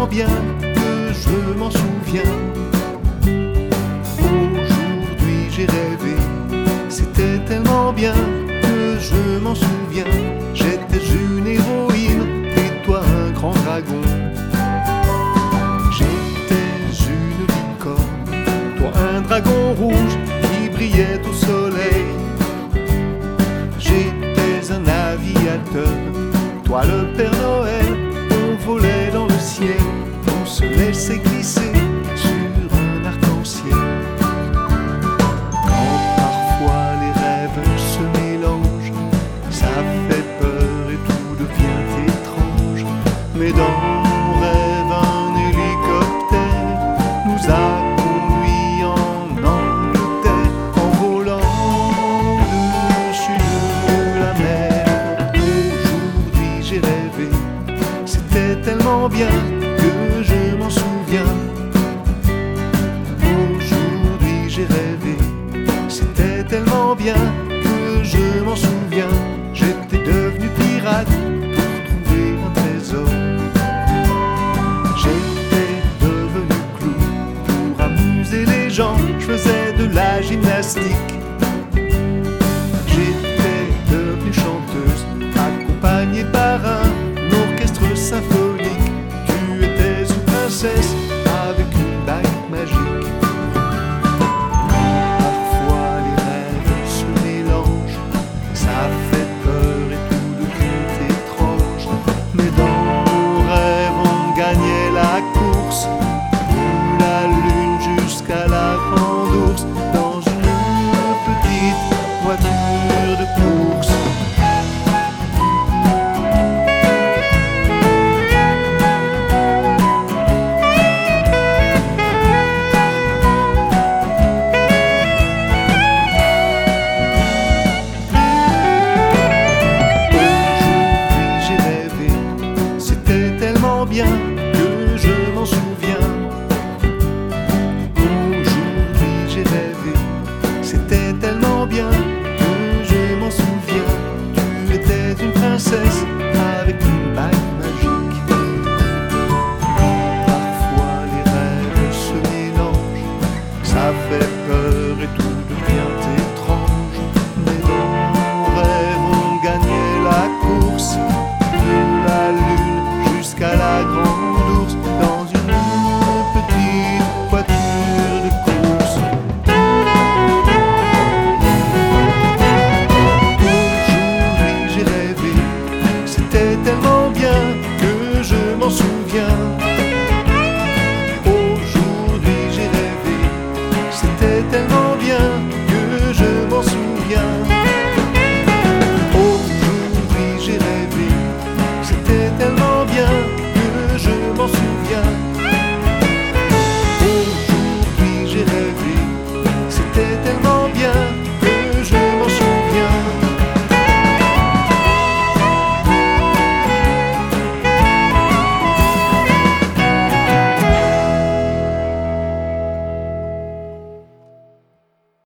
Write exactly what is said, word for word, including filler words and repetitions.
bien que je m'en souviens. Aujourd'hui j'ai rêvé, c'était tellement bien que je m'en souviens. J'étais une héroïne et toi un grand dragon. J'étais une licorne, toi un dragon rouge qui brillait au soleil. J'étais un aviateur, toi le Père Noël. On volait dans le ciel, on se laissait glisser sur un arc-en-ciel. Quand parfois les rêves se mélangent, ça fait peur et tout devient étrange. Mais dans mon rêve, un hélicoptère nous a conduits en Angleterre, en volant au-dessus de la mer. Aujourd'hui j'ai rêvé, c'était tellement bien que je m'en souviens. Aujourd'hui j'ai rêvé, c'était tellement bien que je m'en souviens. J'étais devenu pirate pour trouver un trésor. J'étais devenu clown pour amuser les gens. Je faisais de la gymnastique. J'étais devenue chanteuse, accompagnée par un orchestre symphonique. Tu étais une princesse avec une bague magique. Parfois les rêves se mélangent, ça fait peur et tout devient étrange. Mais dans mon rêve on gagnait la course de la lune jusqu'à la grande ours, dans une petite voiture de course. Bien que je m'en souviens. Aujourd'hui j'ai rêvé, c'était tellement bien que je m'en souviens. Tu étais une princesse avec une bague magique. Parfois les rêves se mélangent, ça fait peur et tout devient étrange. Mais dans mon rêve on gagnait la course de la lune jusqu'à la grande ours, dans une petite voiture de course. Aujourd'hui j'ai rêvé, c'était tellement bien que je m'en souviens.